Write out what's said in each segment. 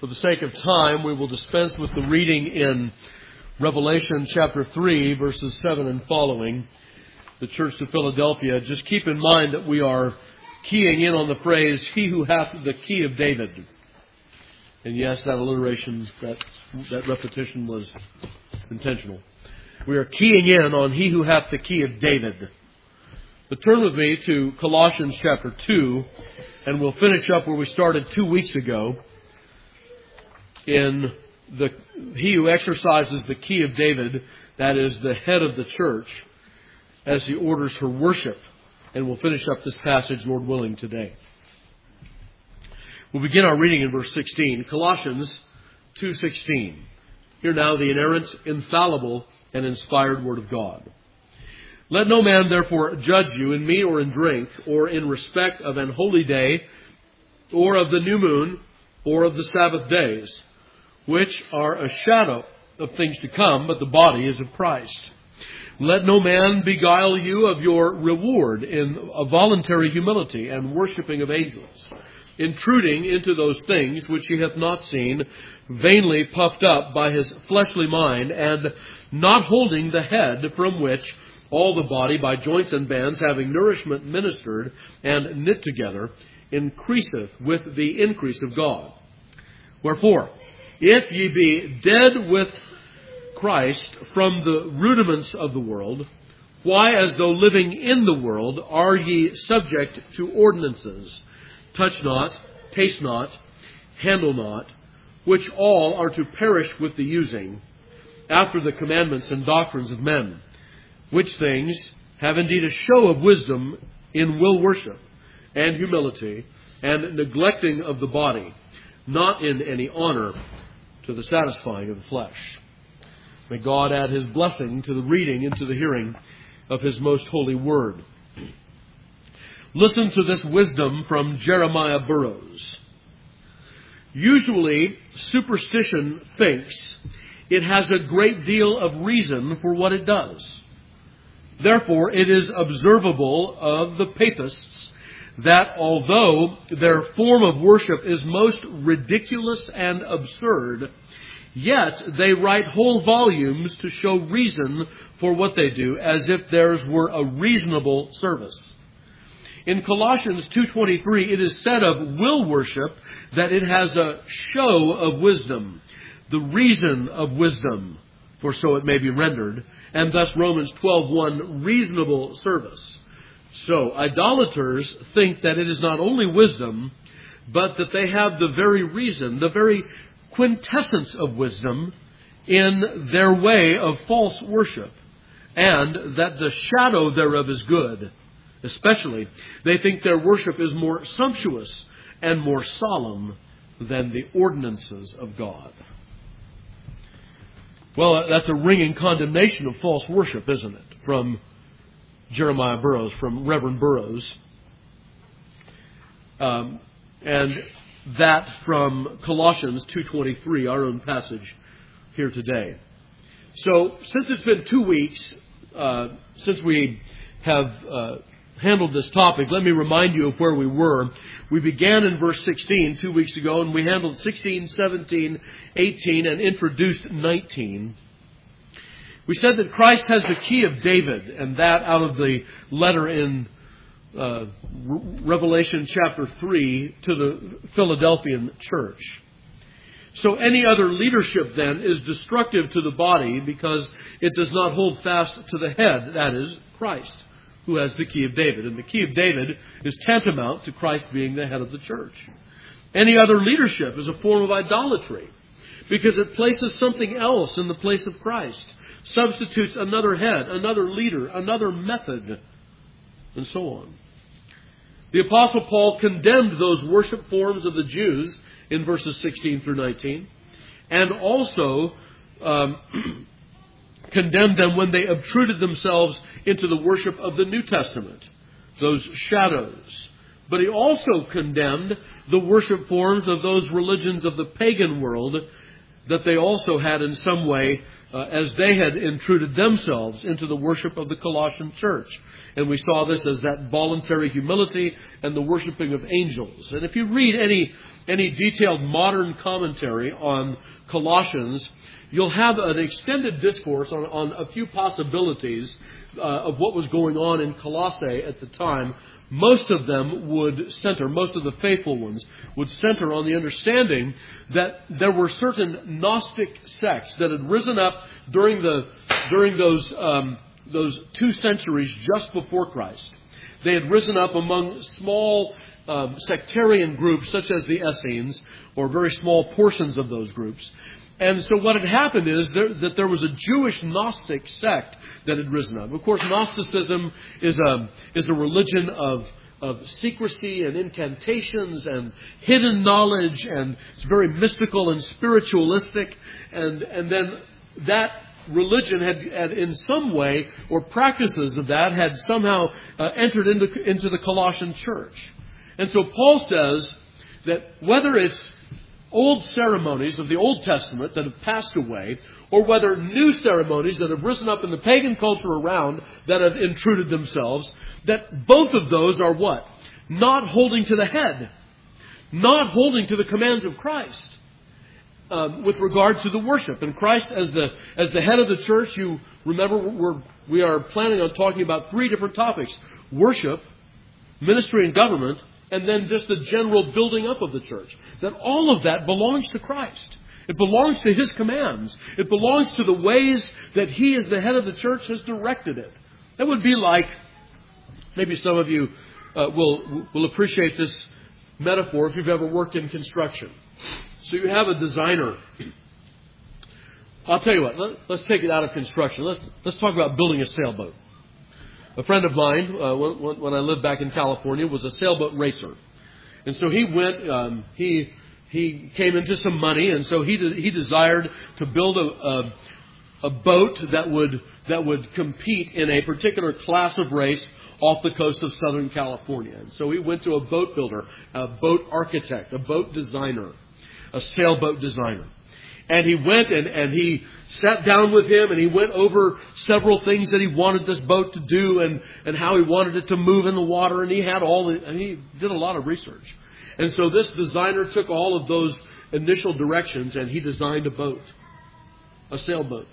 For the sake of time, we will dispense with the reading in Revelation chapter 3, verses 7 and following, the church to Philadelphia. Just keep in mind that we are keying in on the phrase, "He who hath the key of David." And yes, that alliteration, that repetition was intentional. We are keying in on "He who hath the key of David." But turn with me to Colossians chapter 2, and we'll finish up where we started 2 weeks ago, in he who exercises the key of David, that is the head of the church, as he orders her worship. And we'll finish up this passage, Lord willing, today. We'll begin our reading in verse 16, Colossians 2:16. Hear now the inerrant, infallible, and inspired Word of God. "Let no man therefore judge you in meat or in drink, or in respect of an holy day, or of the new moon, or of the Sabbath days, which are a shadow of things to come, but the body is of Christ. Let no man beguile you of your reward in a voluntary humility and worshipping of angels, intruding into those things which he hath not seen, vainly puffed up by his fleshly mind, and not holding the head, from which all the body by joints and bands, having nourishment ministered and knit together, increaseth with the increase of God. Wherefore, if ye be dead with Christ from the rudiments of the world, why, as though living in the world, are ye subject to ordinances? Touch not, taste not, handle not, which all are to perish with the using, after the commandments and doctrines of men, which things have indeed a show of wisdom in will worship and humility, and neglecting of the body, not in any honor, to the satisfying of the flesh." May God add His blessing to the reading and to the hearing of His most holy word. Listen to this wisdom from Jeremiah Burroughs. "Usually, superstition thinks it has a great deal of reason for what it does. Therefore, it is observable of the papists that although their form of worship is most ridiculous and absurd, yet they write whole volumes to show reason for what they do, as if theirs were a reasonable service. In Colossians 2:23, it is said of will worship that it has a show of wisdom, the reason of wisdom, for so it may be rendered, and thus Romans 12:1, reasonable service. So, idolaters think that it is not only wisdom, but that they have the very reason, the very quintessence of wisdom in their way of false worship, and that the shadow thereof is good. Especially, they think their worship is more sumptuous and more solemn than the ordinances of God." Well, that's a ringing condemnation of false worship, isn't it? From Jeremiah Burroughs, from Reverend Burroughs. And that from Colossians 2:23, our own passage here today. So, since it's been 2 weeks since we have handled this topic, let me remind you of where we were. We began in verse 16 2 weeks ago, and we handled 16, 17, 18, and introduced 19. We said that Christ has the key of David, and that out of the letter in Revelation chapter 3 to the Philadelphian church. So any other leadership then is destructive to the body because it does not hold fast to the head, that is, Christ, who has the key of David. And the key of David is tantamount to Christ being the head of the church. Any other leadership is a form of idolatry because it places something else in the place of Christ, substitutes another head, another leader, another method, and so on. The Apostle Paul condemned those worship forms of the Jews in verses 16 through 19, and also condemned them when they obtruded themselves into the worship of the New Testament, those shadows. But he also condemned the worship forms of those religions of the pagan world that they also had in some way, as they had intruded themselves into the worship of the Colossian church. And we saw this as that voluntary humility and the worshiping of angels. And if you read any detailed modern commentary on Colossians, you'll have an extended discourse on a few possibilities of what was going on in Colossae at the time. Most of them would center, most of the faithful ones would center on the understanding that there were certain Gnostic sects that had risen up during those 2 centuries just before Christ. They had risen up among small sectarian groups such as the Essenes, or very small portions of those groups. And so what had happened is that there was a Jewish Gnostic sect that had risen up. Of course, Gnosticism is a religion of secrecy and incantations and hidden knowledge, and it's very mystical and spiritualistic. And then that religion had in some way, or practices of that, had somehow entered into the Colossian church. And so Paul says that whether it's old ceremonies of the Old Testament that have passed away, or whether new ceremonies that have risen up in the pagan culture around that have intruded themselves, that both of those are what? Not holding to the head. Not holding to the commands of Christ with regard to the worship. And Christ as the head of the church, you remember we are planning on talking about 3 different topics: worship, ministry and government, and then just the general building up of the church. That all of that belongs to Christ. It belongs to His commands. It belongs to the ways that He, as the head of the church, has directed it. That would be like, maybe some of you will appreciate this metaphor if you've ever worked in construction. So you have a designer. I'll tell you what, let's take it out of construction. Let's talk about building a sailboat. A friend of mine, when I lived back in California, was a sailboat racer. And so he went, he came into some money, and so he desired to build a boat that would compete in a particular class of race off the coast of Southern California. And so he went to a boat builder, a boat architect, a boat designer, a sailboat designer. And he went and he sat down with him, and he went over several things that he wanted this boat to do and how he wanted it to move in the water. And he did a lot of research. And so this designer took all of those initial directions and he designed a boat, a sailboat.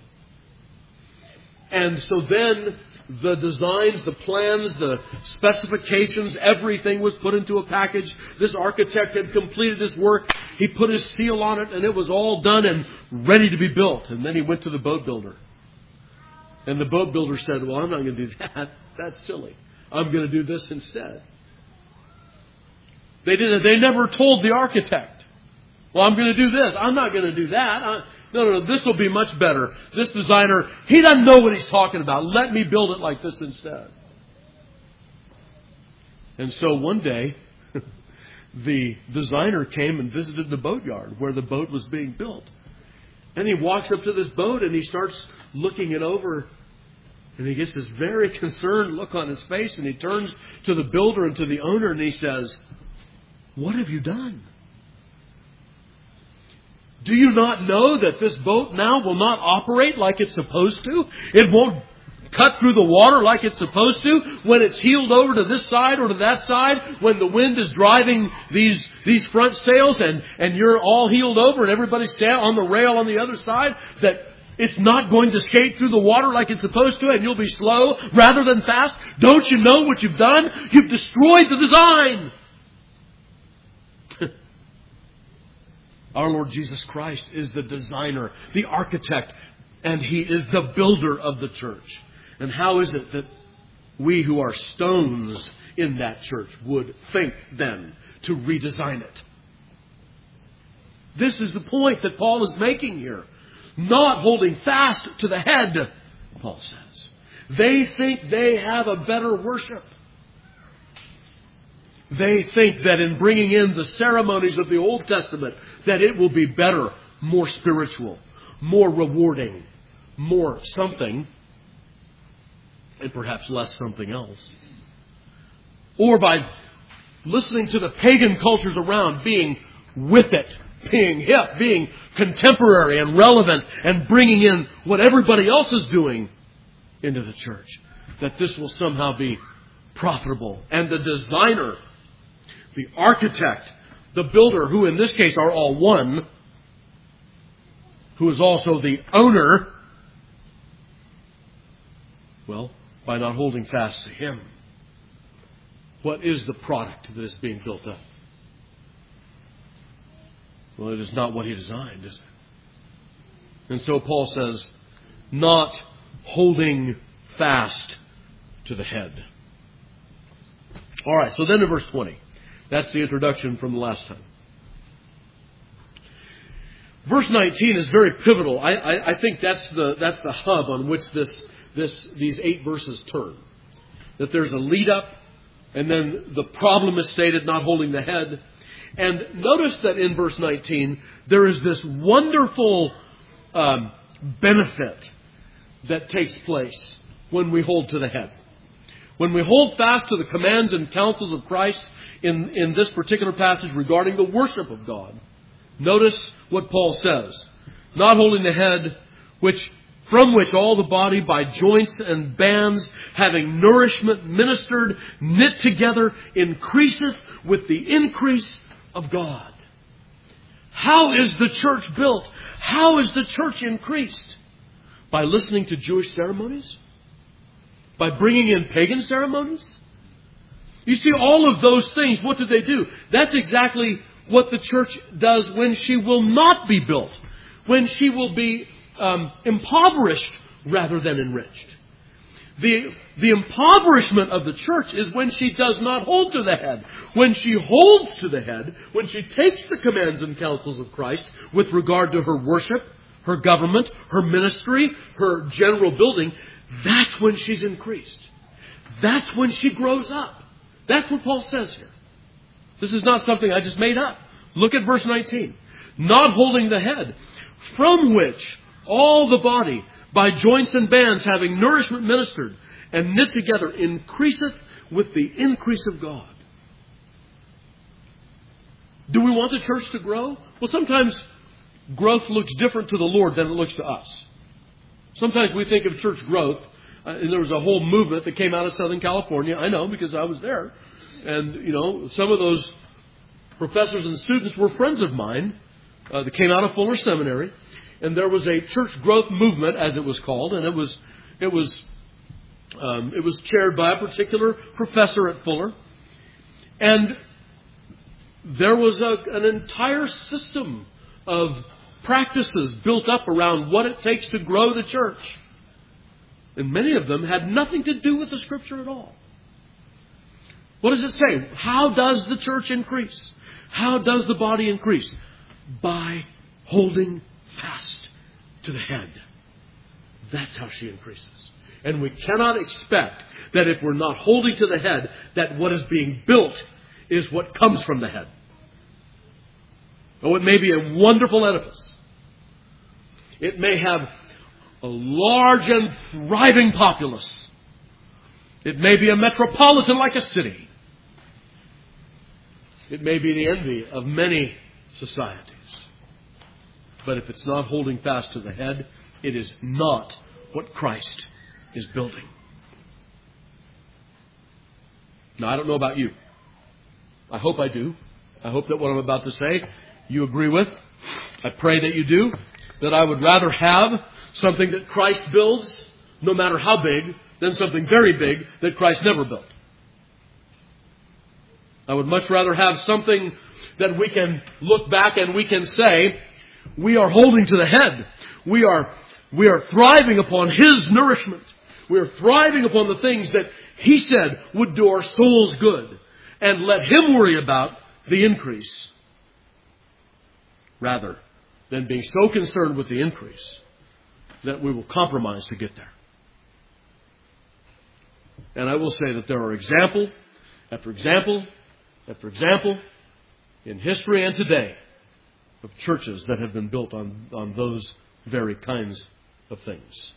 And so then the designs, the plans, the specifications, everything was put into a package. This architect had completed his work. He put his seal on it, and it was all done and ready to be built. And then he went to the boat builder. And the boat builder said, well, I'm not going to do that. That's silly. I'm going to do this instead. They never told the architect, well, I'm going to do this. I'm not going to do that. No, this will be much better. This designer, he doesn't know what he's talking about. Let me build it like this instead. And so one day, the designer came and visited the boatyard where the boat was being built. And he walks up to this boat and he starts looking it over. And he gets this very concerned look on his face. And he turns to the builder and to the owner and he says, what have you done? Do you not know that this boat now will not operate like it's supposed to? It won't cut through the water like it's supposed to when it's heeled over to this side or to that side, when the wind is driving these front sails and you're all heeled over and everybody's on the rail on the other side, that it's not going to skate through the water like it's supposed to and you'll be slow rather than fast? Don't you know what you've done? You've destroyed the design. Our Lord Jesus Christ is the designer, the architect, and He is the builder of the church. And how is it that we who are stones in that church would think then to redesign it? This is the point that Paul is making here. Not holding fast to the head, Paul says. They think they have a better worship. They think that in bringing in the ceremonies of the Old Testament, that it will be better, more spiritual, more rewarding, more something, and perhaps less something else. Or by listening to the pagan cultures around, being with it being hip, being contemporary and relevant, and bringing in what everybody else is doing into the church. That this will somehow be profitable. And the designer, the architect, the builder, who in this case are all one, who is also the owner, well, by not holding fast to Him, what is the product that is being built up? Well, it is not what He designed, is it? And so Paul says, not holding fast to the head. All right, so then in verse 20. That's the introduction from the last time. Verse 19 is very pivotal. I think that's the hub on which these 8 verses turn. That there's a lead up, and then the problem is stated, not holding the head. And notice that in verse 19, there is this wonderful benefit that takes place when we hold to the head. When we hold fast to the commands and counsels of Christ in this particular passage regarding the worship of God, notice what Paul says. Not holding the head, from which all the body by joints and bands, having nourishment ministered, knit together, increaseth with the increase of God. How is the church built? How is the church increased? By listening to Jewish ceremonies? By bringing in pagan ceremonies? You see, all of those things, what do they do? That's exactly what the church does when she will not be built. When she will be impoverished rather than enriched. The impoverishment of the church is when she does not hold to the head. When she holds to the head, when she takes the commands and counsels of Christ with regard to her worship, her government, her ministry, her general building, that's when she's increased. That's when she grows up. That's what Paul says here. This is not something I just made up. Look at verse 19. Not holding the head, from which all the body, by joints and bands, having nourishment ministered and knit together, increaseth with the increase of God. Do we want the church to grow? Well, sometimes growth looks different to the Lord than it looks to us. Sometimes we think of church growth, and there was a whole movement that came out of Southern California. I know because I was there. And, some of those professors and students were friends of mine that came out of Fuller Seminary. And there was a church growth movement, as it was called, and it was chaired by a particular professor at Fuller. And there was an entire system of practices built up around what it takes to grow the church. And many of them had nothing to do with the Scripture at all. What does it say? How does the church increase? How does the body increase? By holding fast to the head. That's how she increases. And we cannot expect that if we're not holding to the head, that what is being built is what comes from the head. Oh, it may be a wonderful edifice. It may have a large and thriving populace. It may be a metropolitan like a city. It may be the envy of many societies. But if it's not holding fast to the head, it is not what Christ is building. Now, I don't know about you. I hope I do. I hope that what I'm about to say you agree with. I pray that you do. That I would rather have something that Christ builds, no matter how big, than something very big that Christ never built. I would much rather have something that we can look back and we can say, we are holding to the head. We are thriving upon His nourishment. We are thriving upon the things that He said would do our souls good. And let Him worry about the increase, rather than being so concerned with the increase that we will compromise to get there. And I will say that there are example after example after example in history and today of churches that have been built on those very kinds of things.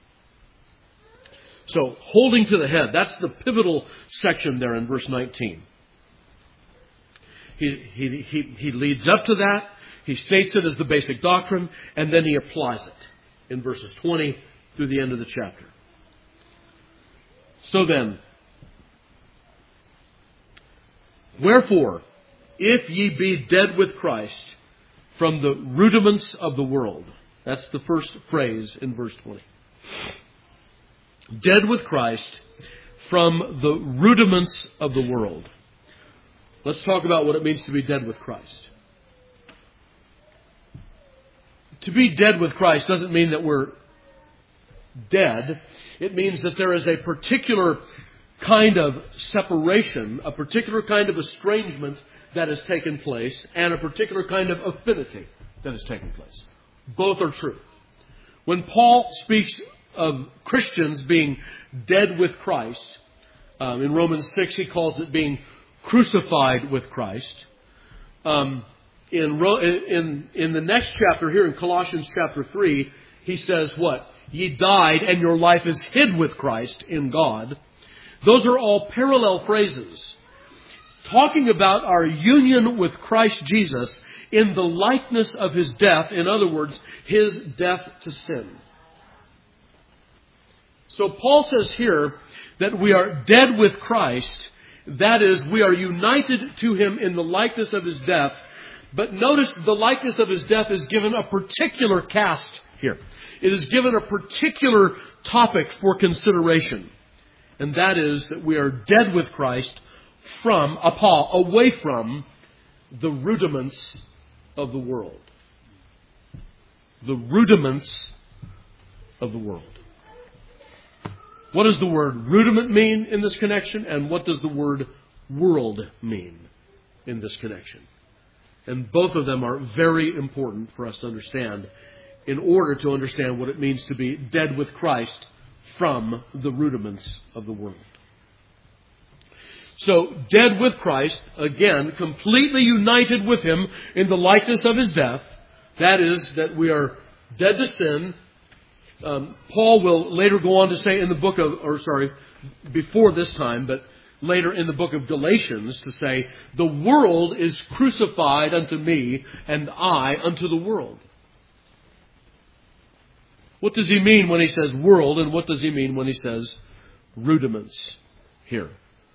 So, holding to the head, that's the pivotal section there in verse 19. He leads up to that. He states it as the basic doctrine, and then he applies it in verses 20 through the end of the chapter. So then, wherefore, if ye be dead with Christ from the rudiments of the world. That's the first phrase in verse 20. Dead with Christ from the rudiments of the world. Let's talk about what it means to be dead with Christ. To be dead with Christ doesn't mean that we're dead. It means that there is a particular kind of separation, a particular kind of estrangement that has taken place, and a particular kind of affinity that has taken place. Both are true. When Paul speaks of Christians being dead with Christ, in Romans 6 he calls it being crucified with Christ. In the next chapter here in Colossians chapter 3, he says what? Ye died and your life is hid with Christ in God. Those are all parallel phrases talking about our union with Christ Jesus in the likeness of His death. In other words, His death to sin. So Paul says here that we are dead with Christ. That is, we are united to Him in the likeness of His death. But notice the likeness of His death is given a particular cast here. It is given a particular topic for consideration. And that is that we are dead with Christ away from the rudiments of the world. The rudiments of the world. What does the word rudiment mean in this connection? And what does the word world mean in this connection? And both of them are very important for us to understand in order to understand what it means to be dead with Christ from the rudiments of the world. So, dead with Christ, again, completely united with Him in the likeness of His death. That is, that we are dead to sin. Paul will later go on to say in the book of, before this time, but later in the book of Galatians to say, the world is crucified unto me, and I unto the world. What does he mean when he says world, and what does he mean when he says rudiments here?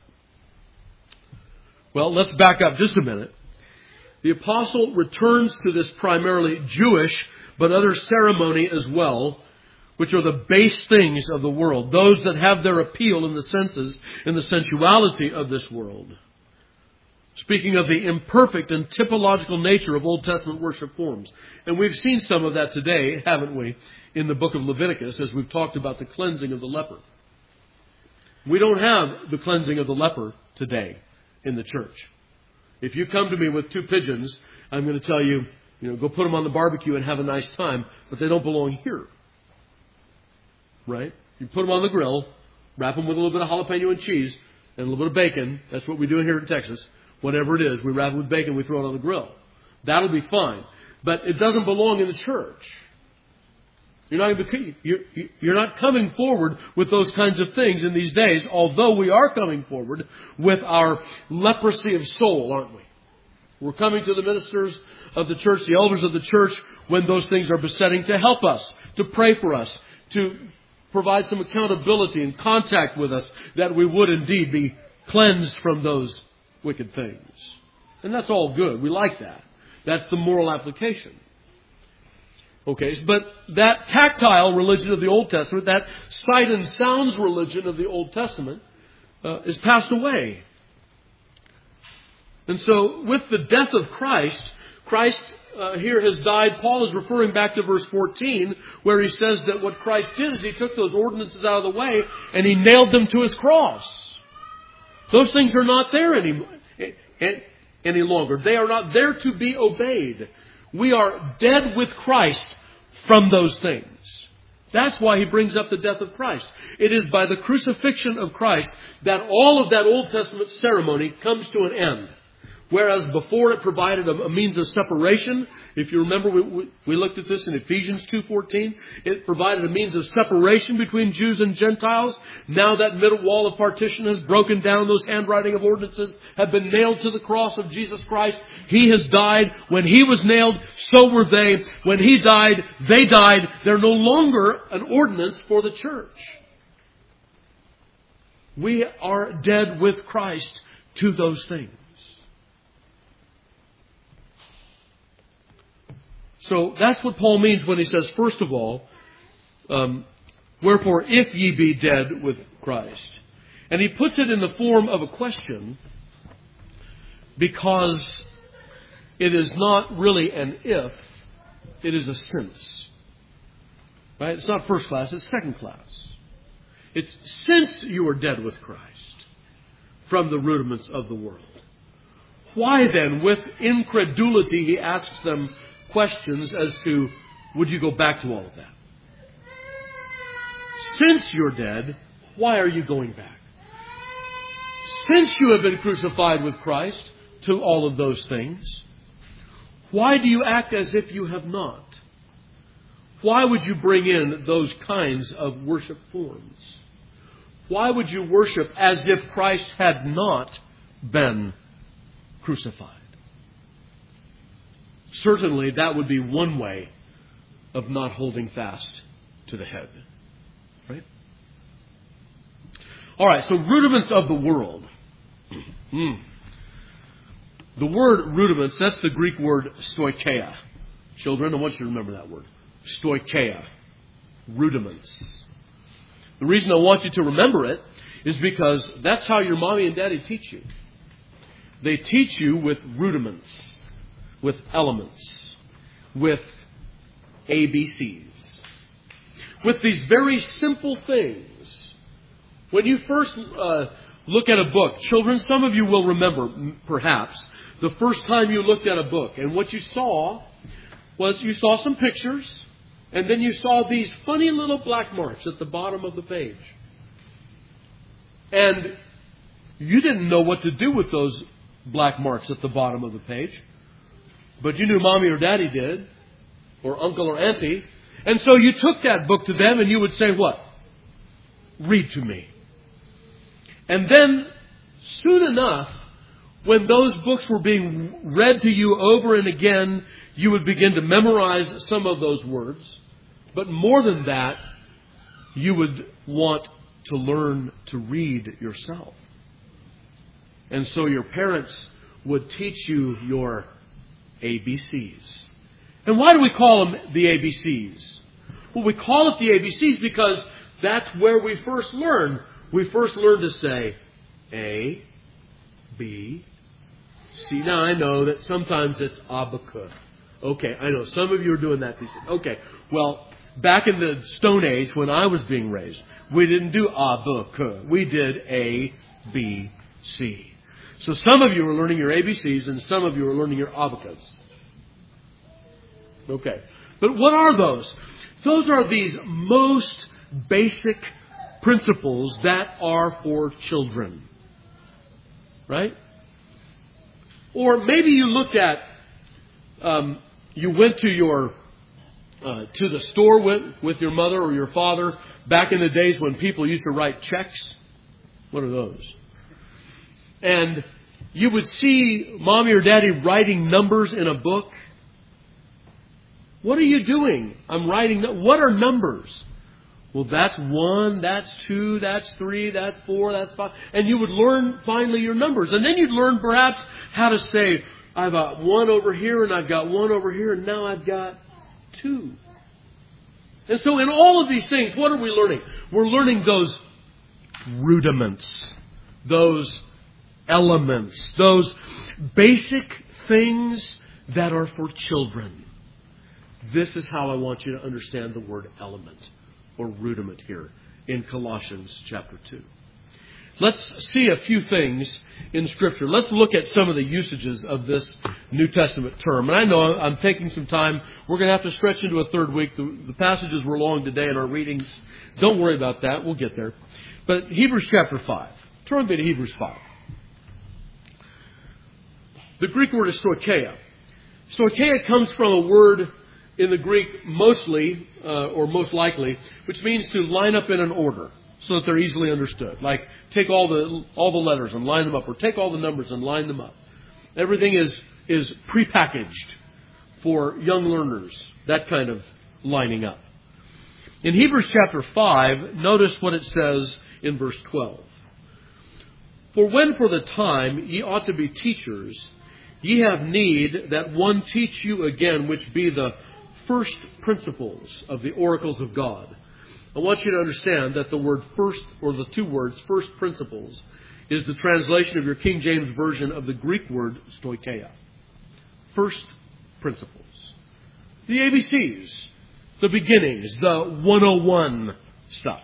Well, let's back up just a minute. The apostle returns to this primarily Jewish, but other ceremony as well, which are the base things of the world, those that have their appeal in the senses, in the sensuality of this world. Speaking of the imperfect and typological nature of Old Testament worship forms. And we've seen some of that today, haven't we, in the book of Leviticus, as we've talked about the cleansing of the leper. We don't have the cleansing of the leper today in the church. If you come to me with 2 pigeons, I'm going to tell you, go put them on the barbecue and have a nice time, but they don't belong here. Right? You put them on the grill, wrap them with a little bit of jalapeno and cheese and a little bit of bacon. That's what we do here in Texas. Whatever it is, we wrap it with bacon, we throw it on the grill. That'll be fine. But it doesn't belong in the church. You're not coming forward with those kinds of things in these days, although we are coming forward with our leprosy of soul, aren't we? We're coming to the ministers of the church, the elders of the church, when those things are besetting, to help us, to pray for us, to provide some accountability and contact with us, that we would indeed be cleansed from those wicked things. And that's all good. We like that. That's the moral application. Okay, but that tactile religion of the Old Testament, that sight and sounds religion of the Old Testament, is passed away. And so, with the death of Christ here has died. Paul is referring back to verse 14, where he says that what Christ did is He took those ordinances out of the way and He nailed them to His cross. Those things are not there any longer. They are not there to be obeyed. We are dead with Christ from those things. That's why he brings up the death of Christ. It is by the crucifixion of Christ that all of that Old Testament ceremony comes to an end. Whereas before it provided a means of separation. If you remember, we looked at this in Ephesians 2:14. It provided a means of separation between Jews and Gentiles. Now that middle wall of partition has broken down. Those handwriting of ordinances have been nailed to the cross of Jesus Christ. He has died. When He was nailed, so were they. When He died, they died. They're no longer an ordinance for the church. We are dead with Christ to those things. So that's what Paul means when he says, first of all, wherefore if ye be dead with Christ. And he puts it in the form of a question because it is not really an if, it is a since. Right? It's not first class, it's second class. It's since you are dead with Christ from the rudiments of the world. Why then, with incredulity, he asks them questions as to, would you go back to all of that? Since you're dead, why are you going back? Since you have been crucified with Christ to all of those things, why do you act as if you have not? Why would you bring in those kinds of worship forms? Why would you worship as if Christ had not been crucified? Certainly, that would be one way of not holding fast to the head. Right? All right, so rudiments of the world. The word rudiments, that's the Greek word stoicheia. Children, I want you to remember that word. Stoicheia. Rudiments. The reason I want you to remember it is because that's how your mommy and daddy teach you. They teach you with rudiments, with elements, with ABCs, with these very simple things. When you first look at a book, children, some of you will remember, perhaps, the first time you looked at a book. And what you saw was you saw some pictures, and then you saw these funny little black marks at the bottom of the page. And you didn't know what to do with those black marks at the bottom of the page. But you knew mommy or daddy did, or uncle or auntie. And so you took that book to them and you would say what? Read to me. And then, soon enough, when those books were being read to you over and again, you would begin to memorize some of those words. But more than that, you would want to learn to read yourself. And so your parents would teach you your ABCs. And why do we call them the ABCs? Well, we call it the ABCs because that's where we first learn. We first learn to say A, B, C. Now, I know that sometimes it's abaca. Okay, I know. Some of you are doing that. Okay, well, back in the Stone Age when I was being raised, we didn't do abaca. We did A, B, C. So some of you are learning your ABCs and some of you are learning your abacas. Okay. But what are those? Those are these most basic principles that are for children. Right? Or maybe you looked at, you went to your, to the store with your mother or your father back in the days when people used to write checks. What are those? And you would see mommy or daddy writing numbers in a book. What are you doing? I'm writing. What are numbers? Well, that's 1, that's 2, that's 3, that's 4, that's 5. And you would learn finally your numbers. And then you'd learn perhaps how to say, I've got 1 over here and I've got 1 over here and now I've got 2. And so in all of these things, what are we learning? We're learning those rudiments, those elements, those basic things that are for children. This is how I want you to understand the word element or rudiment here in Colossians chapter 2. Let's see a few things in Scripture. Let's look at some of the usages of this New Testament term. And I know I'm taking some time. We're going to have to stretch into a third week. The passages were long today in our readings. Don't worry about that. We'll get there. But Hebrews chapter 5. Turn me to Hebrews 5. The Greek word is stoicheia. Stoicheia comes from a word in the Greek mostly, or most likely, which means to line up in an order so that they're easily understood. Like take all the letters and line them up, or take all the numbers and line them up. Everything is prepackaged for young learners, that kind of lining up. In Hebrews chapter 5, notice what it says in verse 12. For when for the time ye ought to be teachers, ye have need that one teach you again, which be the first principles of the oracles of God. I want you to understand that the word first, or the two words, first principles, is the translation of your King James Version of the Greek word stoicheia. First principles. The ABCs, the beginnings, the 101 stuff.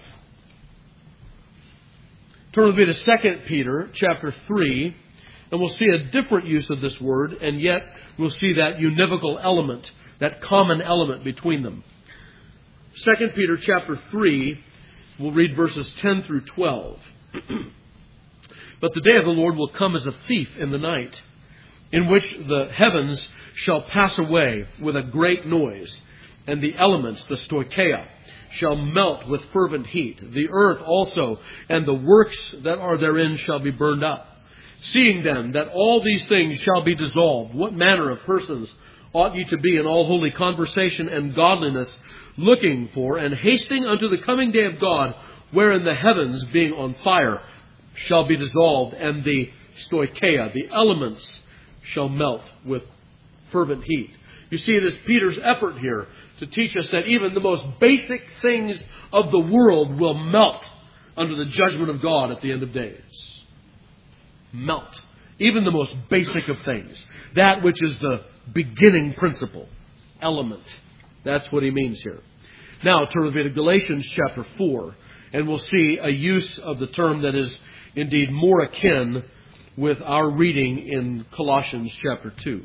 Turn with me to 2 Peter chapter 3, and we'll see a different use of this word, and yet we'll see that univocal element, that common element between them. 2 Peter chapter 3, we'll read verses 10 through 12. But the day of the Lord will come as a thief in the night, in which the heavens shall pass away with a great noise, and the elements, the stoicheia, shall melt with fervent heat. The earth also and the works that are therein shall be burned up. Seeing then that all these things shall be dissolved, what manner of persons ought ye to be in all holy conversation and godliness, looking for and hasting unto the coming day of God, wherein the heavens, being on fire, shall be dissolved, and the stoicheia, the elements, shall melt with fervent heat. You see, this Peter's effort here to teach us that even the most basic things of the world will melt under the judgment of God at the end of days. Melt. Even the most basic of things. That which is the beginning principle. Element. That's what he means here. Now turn with me to Galatians chapter 4, and we'll see a use of the term that is indeed more akin with our reading in Colossians chapter 2.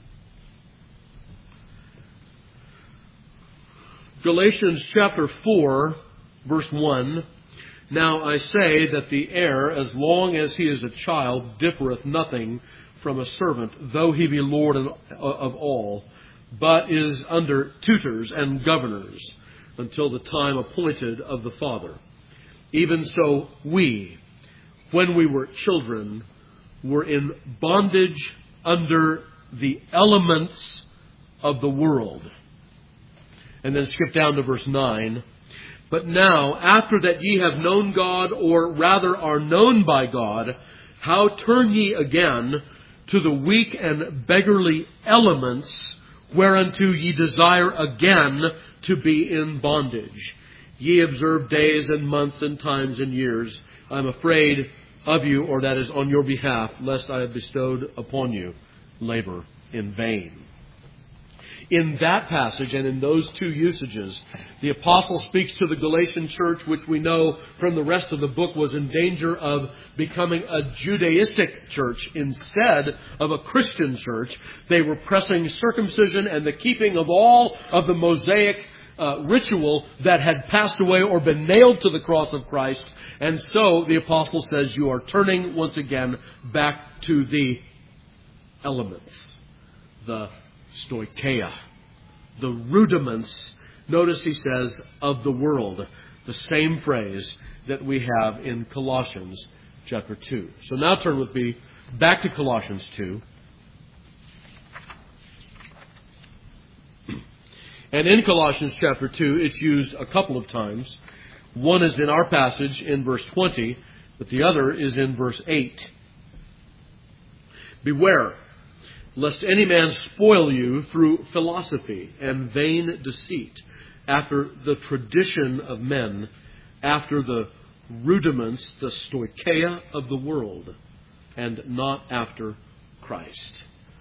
Galatians chapter 4, verse 1. Now I say that the heir, as long as he is a child, differeth nothing from a servant, though he be Lord of all, but is under tutors and governors, until the time appointed of the Father. Even so we, when we were children, were in bondage under the elements of the world. And then skip down to verse 9. But now, after that ye have known God, or rather are known by God, how turn ye again to the weak and beggarly elements, whereunto ye desire again to be in bondage? Ye observe days and months and times and years. I am afraid of you, or that is on your behalf, lest I have bestowed upon you labor in vain. In that passage and in those two usages, the apostle speaks to the Galatian church, which we know from the rest of the book was in danger of becoming a Judaistic church instead of a Christian church. They were pressing circumcision and the keeping of all of the Mosaic ritual that had passed away or been nailed to the cross of Christ. And so the apostle says you are turning once again back to the elements, the stoicheia, the rudiments, notice he says, of the world. The same phrase that we have in Colossians chapter 2. So now turn with me back to Colossians 2. And in Colossians chapter 2, it's used a couple of times. One is in our passage in verse 20, but the other is in verse 8. Beware, lest any man spoil you through philosophy and vain deceit, after the tradition of men, after the rudiments, the stoicheia of the world, and not after Christ.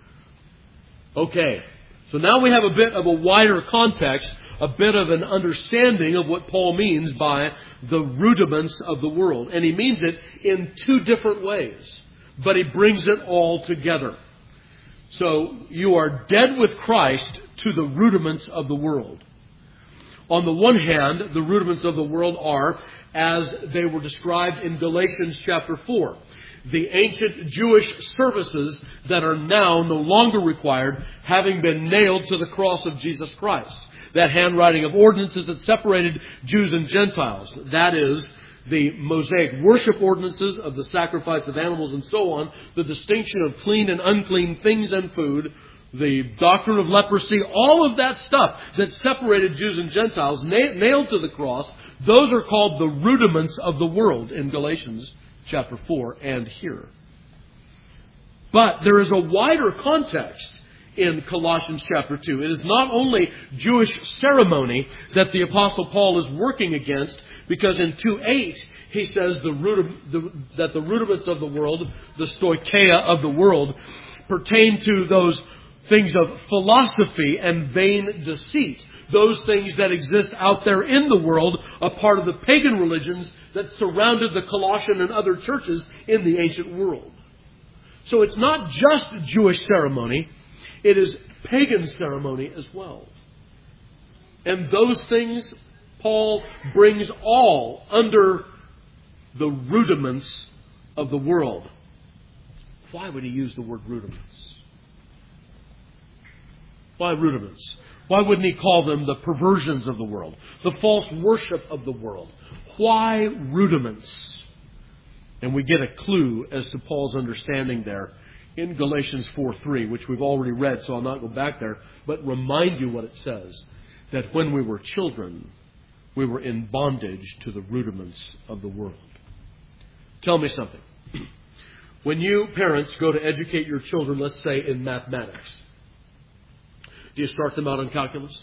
Okay, so now we have a bit of a wider context, a bit of an understanding of what Paul means by the rudiments of the world. And he means it in two different ways, but he brings it all together. So you are dead with Christ to the rudiments of the world. On the one hand, the rudiments of the world are as they were described in Galatians chapter 4. the ancient Jewish services that are now no longer required, having been nailed to the cross of Jesus Christ. That handwriting of ordinances that separated Jews and Gentiles. That is, the Mosaic worship ordinances of the sacrifice of animals and so on, the distinction of clean and unclean things and food, the doctrine of leprosy, all of that stuff that separated Jews and Gentiles, nailed to the cross, those are called the rudiments of the world in Galatians chapter 4 and here. But there is a wider context in Colossians chapter 2. It is not only Jewish ceremony that the Apostle Paul is working against, because in 2:8 he says that the rudiments of the world, the stoicheia of the world, pertain to those things of philosophy and vain deceit. Those things that exist out there in the world, a part of the pagan religions that surrounded the Colossian and other churches in the ancient world. So it's not just Jewish ceremony, it is pagan ceremony as well. And those things Paul brings all under the rudiments of the world. Why would he use the word rudiments? Why rudiments? Why wouldn't he call them the perversions of the world, the false worship of the world? Why rudiments? And we get a clue as to Paul's understanding there in Galatians 4:3, which we've already read, so I'll not go back there, but remind you what it says, that when we were children, we were in bondage to the rudiments of the world. Tell me something. When you parents go to educate your children, let's say in mathematics, do you start them out on calculus?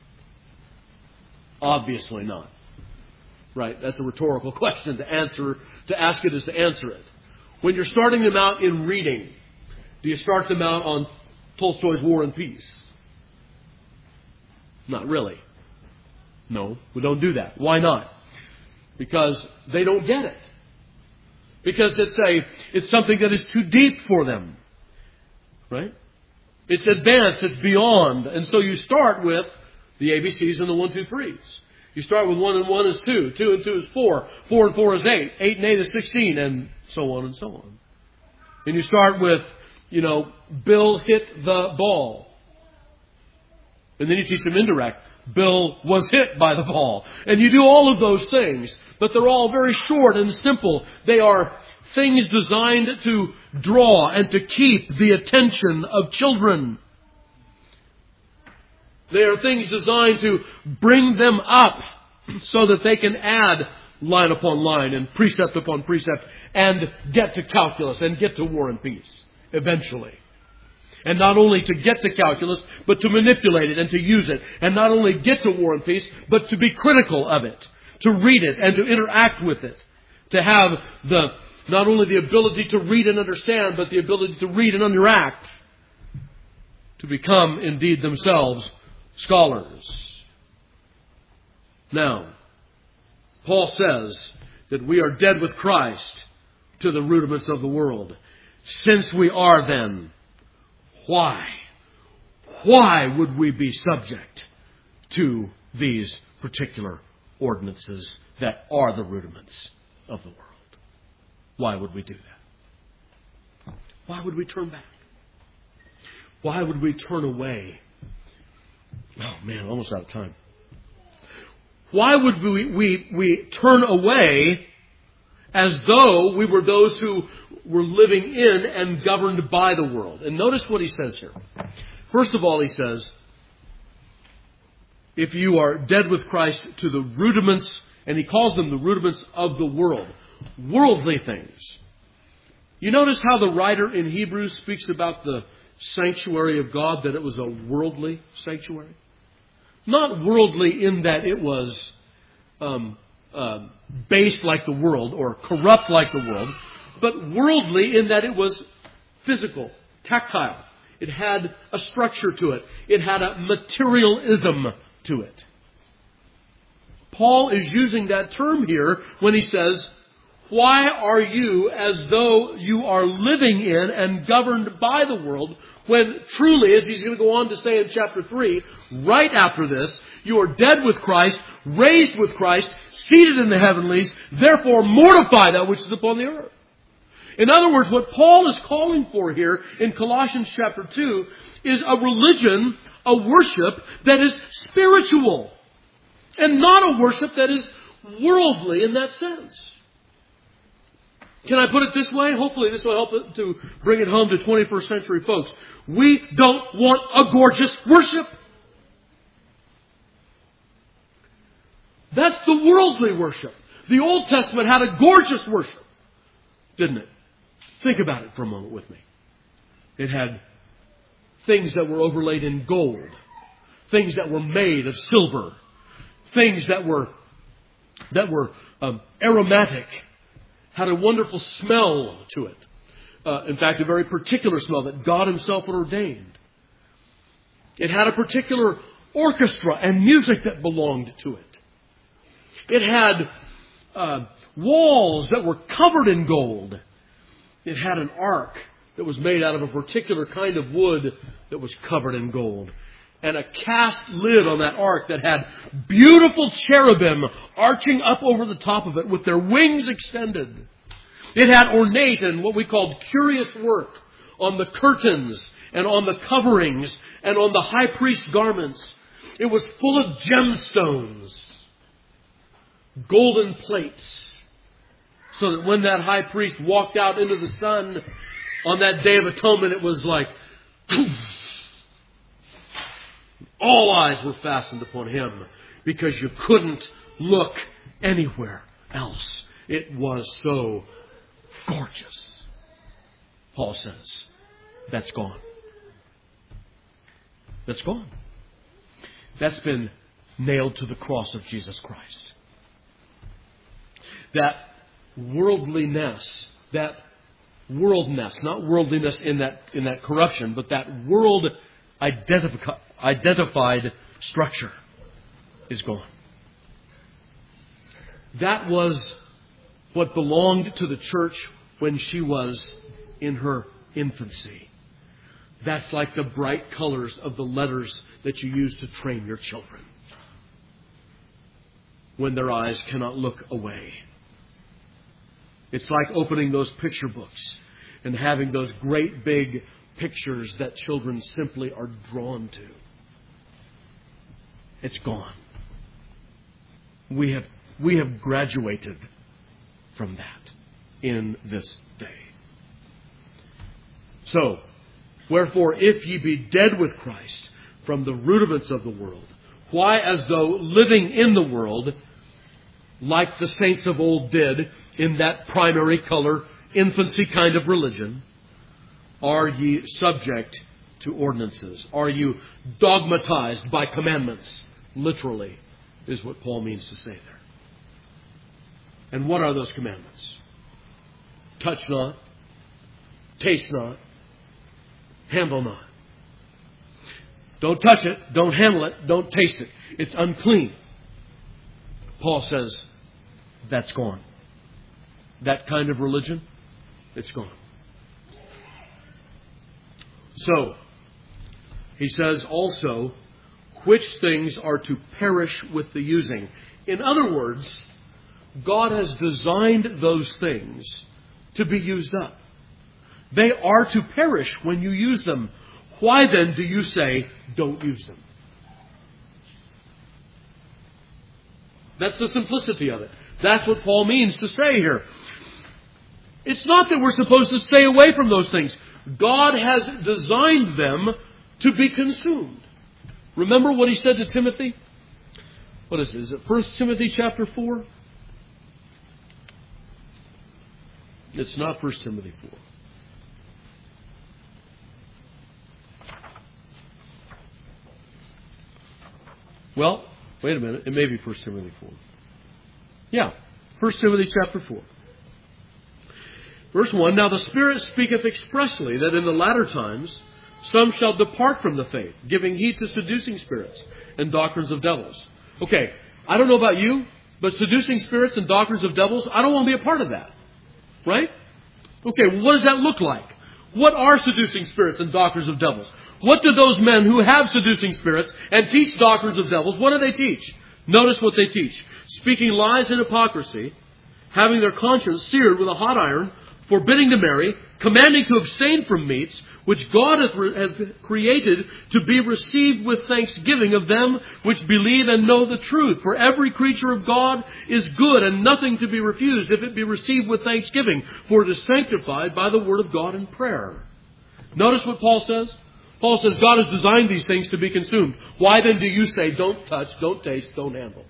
Obviously not. Right? That's a rhetorical question. To ask it is to answer it. When you're starting them out in reading, do you start them out on Tolstoy's War and Peace? Not really. No, we don't do that. Why not? Because they don't get it. Because it's something that is too deep for them. Right? It's advanced, it's beyond. And so you start with the ABCs and the 1, 2, 3s. You start with 1 and 1 is 2, 2 and 2 is 4, 4 and 4 is 8, 8 and 8 is 16, and so on and so on. And you start with, Bill hit the ball. And then you teach them indirect. Bill was hit by the ball. And you do all of those things, but they're all very short and simple. They are things designed to draw and to keep the attention of children. They are things designed to bring them up so that they can add line upon line and precept upon precept and get to calculus and get to War and Peace eventually. And not only to get to calculus, but to manipulate it and to use it. And not only get to War and Peace, but to be critical of it, to read it and to interact with it. To have not only the ability to read and understand, but the ability to read and interact. To become indeed themselves scholars. Now, Paul says that we are dead with Christ to the rudiments of the world. Since we are then, why would we be subject to these particular ordinances that are the rudiments of the world? Why would we do that? Why would we turn back? Why would we turn away? Oh man, almost out of time. Why would we turn away as though we were those who were living in and governed by the world? And notice what he says here. First of all, he says, if you are dead with Christ to the rudiments, and he calls them the rudiments of the world, worldly things. You notice how the writer in Hebrews speaks about the sanctuary of God, that it was a worldly sanctuary? Not worldly in that it was base like the world or corrupt like the world, but worldly in that it was physical, tactile. It had a structure to it. It had a materialism to it. Paul is using that term here when he says, why are you as though you are living in and governed by the world, when truly, as he's going to go on to say in chapter 3, right after this, you are dead with Christ, raised with Christ, seated in the heavenlies, therefore mortify that which is upon the earth. In other words, what Paul is calling for here in Colossians chapter 2 is a religion, a worship that is spiritual, and not a worship that is worldly in that sense. Can I put it this way? Hopefully this will help it to bring it home to 21st century folks. We don't want a gorgeous worship. That's the worldly worship. The Old Testament had a gorgeous worship, didn't it? Think about it for a moment with me. It had things that were overlaid in gold, things that were made of silver, things that were aromatic, had a wonderful smell to it. In fact, a very particular smell that God Himself had ordained. It had a particular orchestra and music that belonged to it. It had walls that were covered in gold. It had an ark that was made out of a particular kind of wood that was covered in gold. And a cast lid on that ark that had beautiful cherubim arching up over the top of it with their wings extended. It had ornate and what we called curious work on the curtains and on the coverings and on the high priest's garments. It was full of gemstones, golden plates, so that when that high priest walked out into the sun on that Day of Atonement, it was like poof. All eyes were fastened upon Him because you couldn't look anywhere else. It was so gorgeous. Paul says, that's gone. That's gone. That's been nailed to the cross of Jesus Christ. That worldliness, that worldness, not worldliness in that corruption, but that world identified structure is gone. That was what belonged to the church when she was in her infancy. That's like the bright colors of the letters that you use to train your children when their eyes cannot look away. It's like opening those picture books and having those great big pictures that children simply are drawn to. It's gone. We have graduated from that in this day. So, wherefore, if ye be dead with Christ from the rudiments of the world, why, as though living in the world, like the saints of old did in that primary color, infancy kind of religion, are ye subject to ordinances? Are you dogmatized by commandments? Literally, is what Paul means to say there. And what are those commandments? Touch not, taste not, handle not. Don't touch it, don't handle it, don't taste it. It's unclean. Paul says, that's gone. That kind of religion, it's gone. So, he says also, which things are to perish with the using. In other words, God has designed those things to be used up. They are to perish when you use them. Why then do you say, don't use them? That's the simplicity of it. That's what Paul means to say here. It's not that we're supposed to stay away from those things. God has designed them to be consumed. Remember what he said to Timothy? What is it? Is it 1 Timothy chapter 4? It's not 1 Timothy 4. Well, wait a minute. It may be 1 Timothy 4. Yeah, 1 Timothy chapter 4. Verse 1, now the Spirit speaketh expressly that in the latter times some shall depart from the faith, giving heed to seducing spirits and doctrines of devils. Okay, I don't know about you, but seducing spirits and doctrines of devils, I don't want to be a part of that. Right? Okay, well, what does that look like? What are seducing spirits and doctrines of devils? What do those men who have seducing spirits and teach doctrines of devils, what do they teach? Notice what they teach. Speaking lies and hypocrisy, having their conscience seared with a hot iron, forbidding to marry, commanding to abstain from meats, which God has created to be received with thanksgiving of them which believe and know the truth. For every creature of God is good, and nothing to be refused if it be received with thanksgiving, for it is sanctified by the word of God in prayer. Notice what Paul says. Paul says God has designed these things to be consumed. Why then do you say, don't touch, don't taste, don't handle?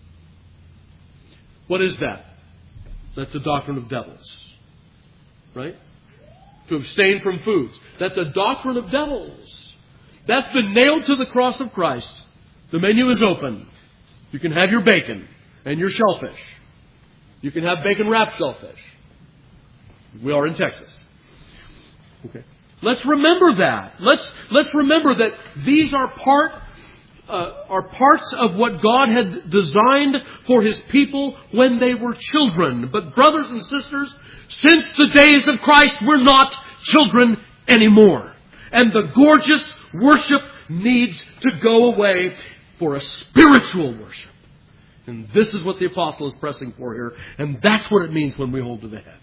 What is that? That's the doctrine of devils. Right? To abstain from foods. That's a doctrine of devils. That's been nailed to the cross of Christ. The menu is open. You can have your bacon and your shellfish. You can have bacon-wrapped shellfish. We are in Texas. Okay. Let's remember that. Let's remember that these are parts of what God had designed for His people when they were children. But brothers and sisters, since the days of Christ, we're not children anymore. And the gorgeous worship needs to go away for a spiritual worship. And this is what the apostle is pressing for here. And that's what it means when we hold to the head.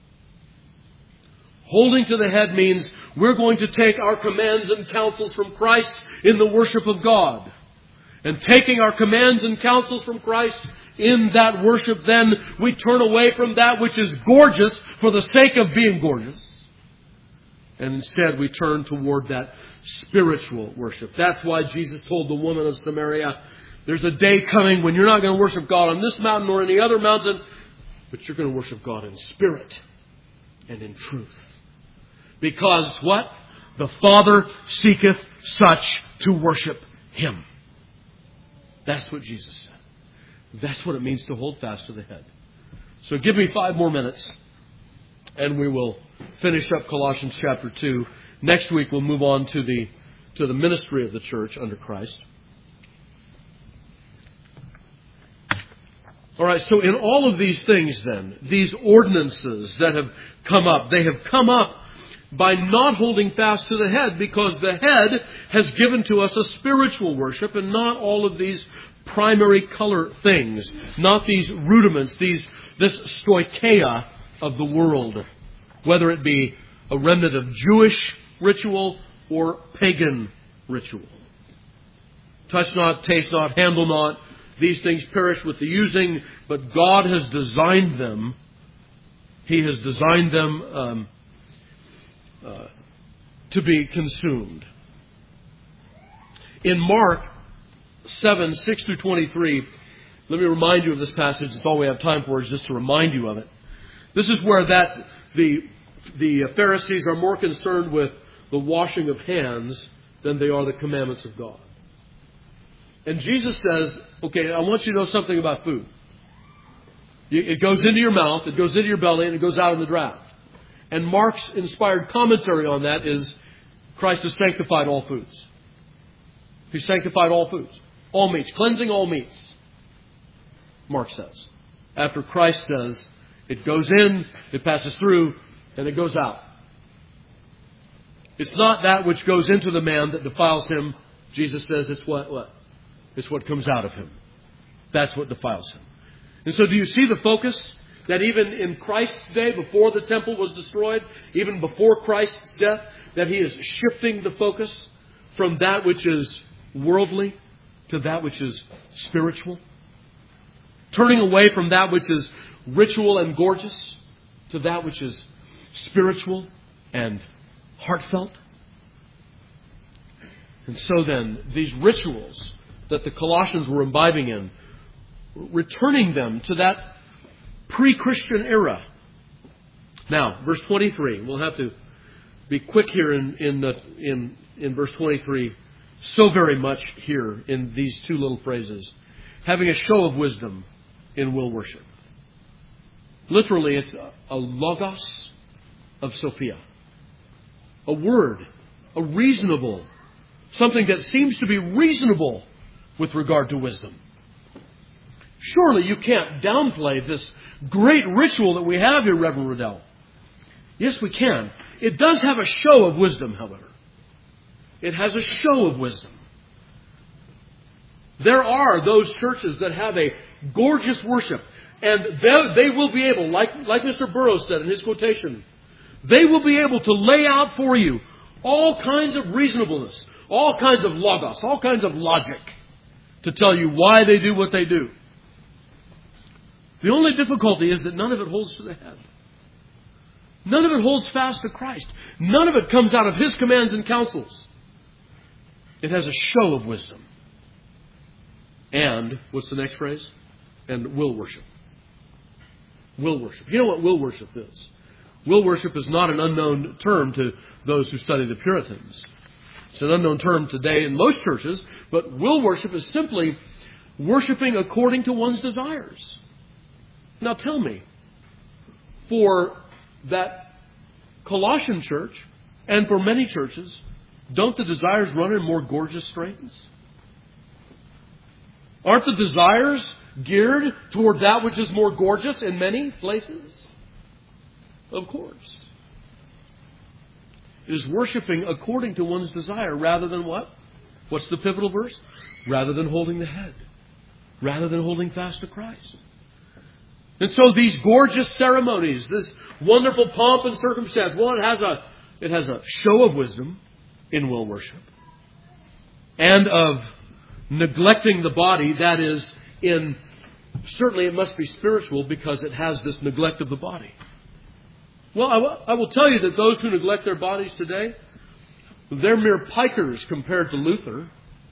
Holding to the head means we're going to take our commands and counsels from Christ in the worship of God. And taking our commands and counsels from Christ in that worship, then we turn away from that which is gorgeous for the sake of being gorgeous. And instead we turn toward that spiritual worship. That's why Jesus told the woman of Samaria, there's a day coming when you're not going to worship God on this mountain or any other mountain, but you're going to worship God in spirit and in truth. Because what? The Father seeketh such to worship Him. That's what Jesus said. That's what it means to hold fast to the head. So give me 5 more minutes and we will finish up Colossians chapter 2. Next week we'll move on to the ministry of the church under Christ. All right, so in all of these things then, these ordinances that have come up, they have come up by not holding fast to the head, because the head has given to us a spiritual worship and not all of these primary color things, not these rudiments, this stoicheia of the world, whether it be a remnant of Jewish ritual or pagan ritual. Touch not, taste not, handle not. These things perish with the using, but God has designed them. He has designed them to be consumed. In Mark 7, 6 through 23, let me remind you of this passage. It's all we have time for is just to remind you of it. This is where the Pharisees are more concerned with the washing of hands than they are the commandments of God. And Jesus says, okay, I want you to know something about food. It goes into your mouth, it goes into your belly, and it goes out in the draught. And Mark's inspired commentary on that is Christ has sanctified all foods. He sanctified all foods. All meats. Cleansing all meats. Mark says. After Christ does, it goes in, it passes through, and it goes out. It's not that which goes into the man that defiles him. Jesus says it's what? It's what comes out of him. That's what defiles him. And so do you see the focus? That even in Christ's day, before the temple was destroyed, even before Christ's death, that He is shifting the focus from that which is worldly to that which is spiritual. Turning away from that which is ritual and gorgeous to that which is spiritual and heartfelt. And so then, these rituals that the Colossians were imbibing in, returning them to that pre-Christian era. Now, verse 23. We'll have to be quick here in verse 23. So very much here in these 2 little phrases. Having a show of wisdom in will worship. Literally, it's a logos of Sophia. A word. A reasonable. Something that seems to be reasonable with regard to wisdom. Surely you can't downplay this great ritual that we have here, Reverend Riddell. Yes, we can. It does have a show of wisdom, however. It has a show of wisdom. There are those churches that have a gorgeous worship, and they will be able, like Mr. Burroughs said in his quotation They will be able to lay out for you all kinds of reasonableness, all kinds of logos, all kinds of logic to tell you why they do what they do. The only difficulty is that none of it holds to the head. None of it holds fast to Christ. None of it comes out of His commands and counsels. It has a show of wisdom. And, what's the next phrase? And will worship. Will worship. You know what will worship is? Will worship is not an unknown term to those who study the Puritans. It's an unknown term today in most churches, but will worship is simply worshiping according to one's desires. Now tell me, for that Colossian church and for many churches, don't the desires run in more gorgeous strains? Aren't the desires geared toward that which is more gorgeous in many places? Of course. It is worshiping according to one's desire rather than what? What's the pivotal verse? Rather than holding the head. Rather than holding fast to Christ. And so these gorgeous ceremonies, this wonderful pomp and circumstance, well, it has a show of wisdom in will worship. And of neglecting the body, that is, certainly it must be spiritual because it has this neglect of the body. Well, I will tell you that those who neglect their bodies today, they're mere pikers compared to Luther.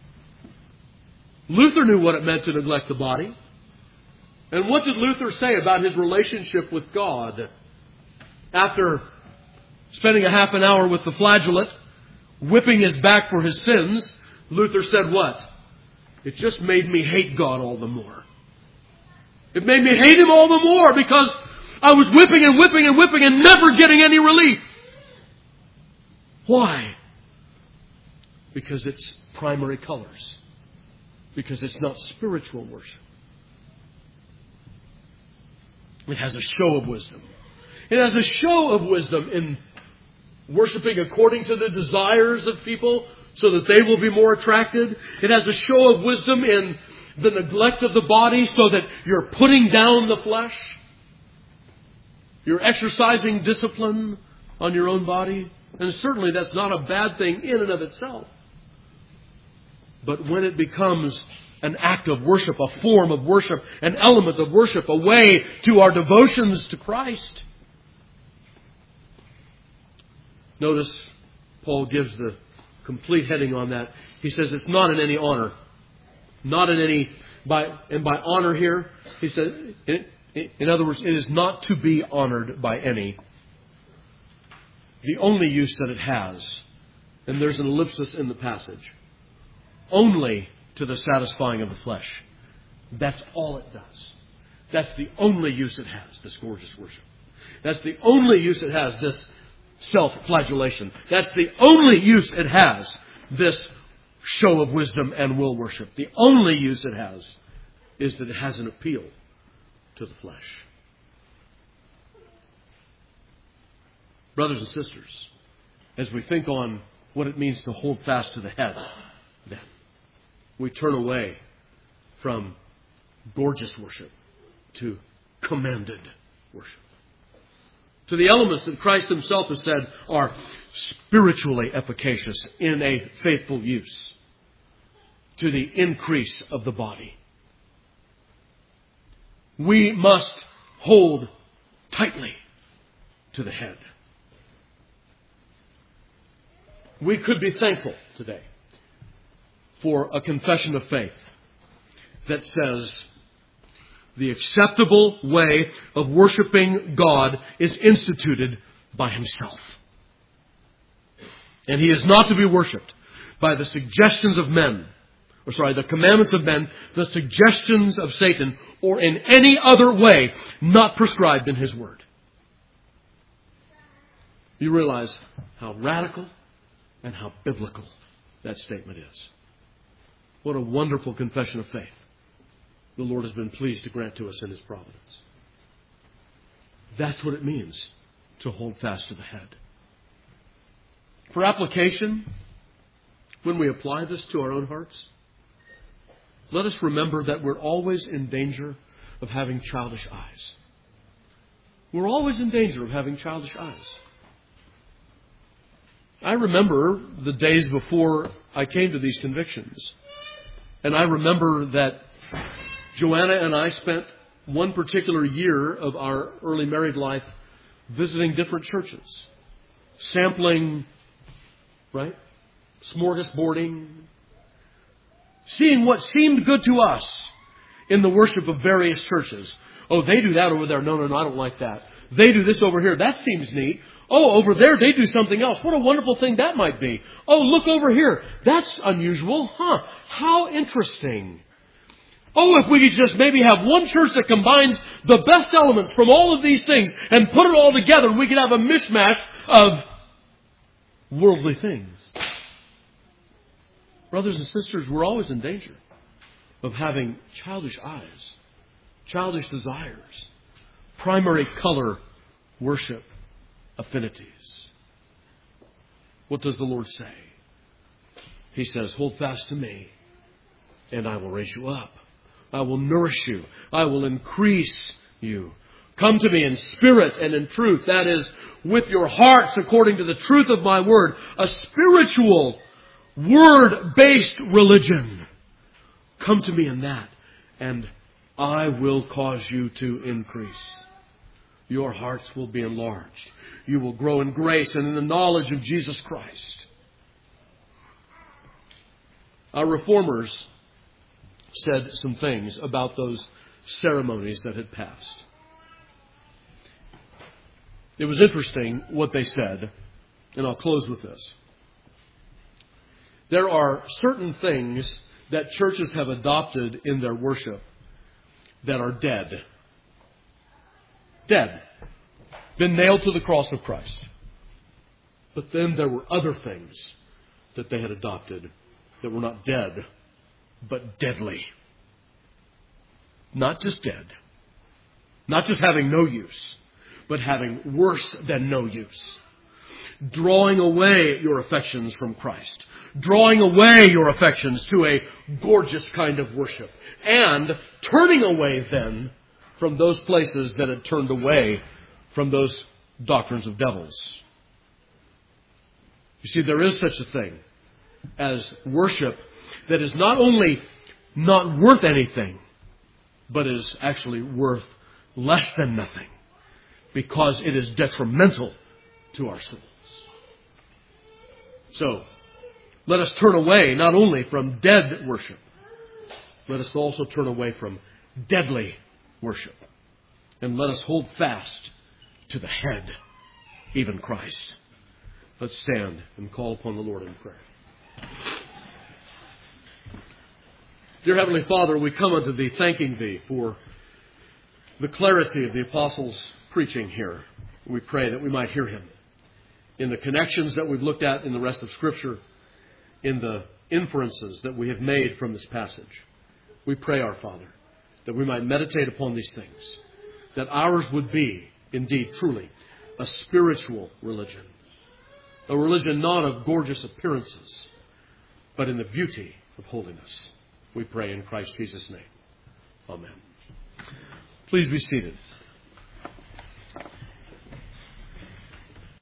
Luther knew what it meant to neglect the body. And what did Luther say about his relationship with God? After spending a half an hour with the flageolet, whipping his back for his sins, Luther said what? It just made me hate God all the more. It made me hate Him all the more because I was whipping and whipping and whipping and never getting any relief. Why? Because it's primary colors. Because it's not spiritual worship. It has a show of wisdom. It has a show of wisdom in worshiping according to the desires of people so that they will be more attracted. It has a show of wisdom in the neglect of the body so that you're putting down the flesh. You're exercising discipline on your own body. And certainly that's not a bad thing in and of itself. But when it becomes an act of worship, a form of worship, an element of worship, a way to our devotions to Christ. Notice Paul gives the complete heading on that. He says it's not in any honor. Not in any, by honor here, he says, in other words, it is not to be honored by any. The only use that it has, and there's an ellipsis in the passage, only to the satisfying of the flesh. That's all it does. That's the only use it has, this gorgeous worship. That's the only use it has, this self-flagellation. That's the only use it has, this show of wisdom and will worship. The only use it has is that it has an appeal to the flesh. Brothers and sisters, as we think on what it means to hold fast to the head, then we turn away from gorgeous worship to commanded worship. To the elements that Christ Himself has said are spiritually efficacious in a faithful use. To the increase of the body. We must hold tightly to the head. We could be thankful today for a confession of faith that says the acceptable way of worshiping God is instituted by Himself. And He is not to be worshipped by the suggestions of men, the commandments of men, the suggestions of Satan, or in any other way not prescribed in His Word. You realize how radical and how biblical that statement is. What a wonderful confession of faith the Lord has been pleased to grant to us in His providence. That's what it means to hold fast to the head. For application, when we apply this to our own hearts, let us remember that we're always in danger of having childish eyes. We're always in danger of having childish eyes. I remember the days before I came to these convictions. And I remember that Joanna and I spent one particular year of our early married life visiting different churches, sampling, right? Smorgasbording, seeing what seemed good to us in the worship of various churches. Oh, they do that over there. No, I don't like that. They do this over here. That seems neat. Oh, over there they do something else. What a wonderful thing that might be. Oh, look over here. That's unusual. Huh. How interesting. Oh, if we could just maybe have one church that combines the best elements from all of these things and put it all together, we could have a mishmash of worldly things. Brothers and sisters, we're always in danger of having childish eyes, childish desires, primary color worship affinities. What does the Lord say? He says, hold fast to me, and I will raise you up. I will nourish you. I will increase you. Come to me in spirit and in truth. That is, with your hearts according to the truth of my word. A spiritual, word-based religion. Come to me in that, and I will cause you to increase. Your hearts will be enlarged. You will grow in grace and in the knowledge of Jesus Christ. Our reformers said some things about those ceremonies that had passed. It was interesting what they said, and I'll close with this. There are certain things that churches have adopted in their worship that are dead. Dead. Been nailed to the cross of Christ. But then there were other things that they had adopted that were not dead, but deadly. Not just dead. Not just having no use, but having worse than no use. Drawing away your affections from Christ. Drawing away your affections to a gorgeous kind of worship. And turning away then from those places that had turned away from those doctrines of devils. You see, there is such a thing as worship that is not only not worth anything, but is actually worth less than nothing, because it is detrimental to our souls. So, let us turn away not only from dead worship, let us also turn away from deadly worship. And let us hold fast to the head, even Christ. Let's stand and call upon the Lord in prayer. Dear Heavenly Father, we come unto Thee thanking Thee for the clarity of the Apostles' preaching here. We pray that we might hear Him in the connections that we've looked at in the rest of Scripture, in the inferences that we have made from this passage. We pray, our Father, that we might meditate upon these things, that ours would be, indeed, truly, a spiritual religion. A religion not of gorgeous appearances, but in the beauty of holiness. We pray in Christ Jesus' name. Amen. Please be seated.